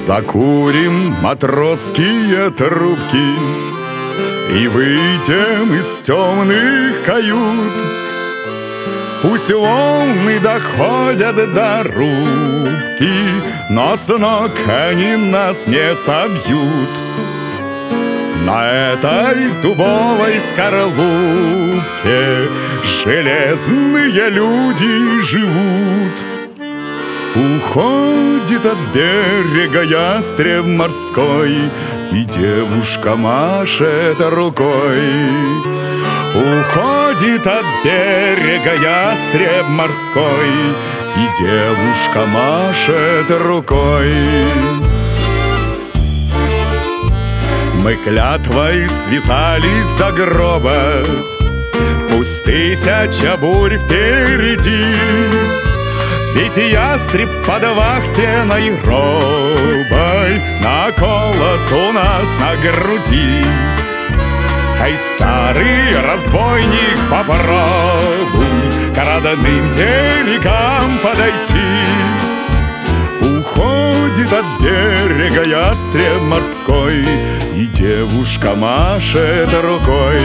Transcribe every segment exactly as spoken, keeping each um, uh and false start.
Закурим матросские трубки и выйдем из темных кают. Пусть волны доходят до рубки, но с ног они нас не собьют. На этой дубовой скорлупке железные люди живут. Уходит от берега ястреб морской, и девушка машет рукой. Уходит от берега ястреб морской, и девушка машет рукой. Мы клятвой связались до гроба, пусть тысяча бурь впереди, ведь ястреб под вахтенной робой наколот у нас на груди. Ай, старый разбойник, попробуй к родным берегам подойти. Уходит от берега ястреб морской, и девушка машет рукой.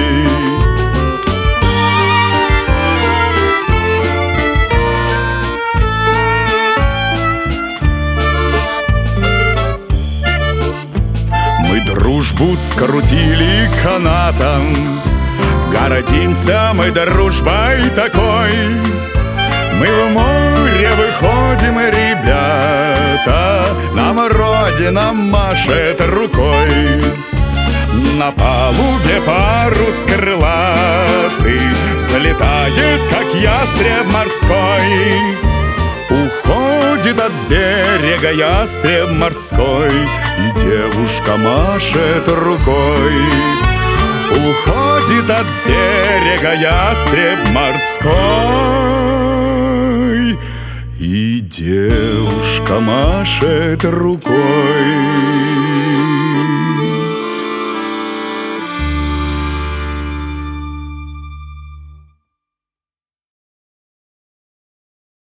Мы дружбу скрутили канатом, гордимся мы дружбой такой. Мы в море выходим, ребята, нам Родина машет рукой. На палубе парус крылатый взлетает, как ястреб морской. Уходит от берега ястреб морской, и девушка машет рукой. Уходит от берега ястреб морской, и девушка машет рукой.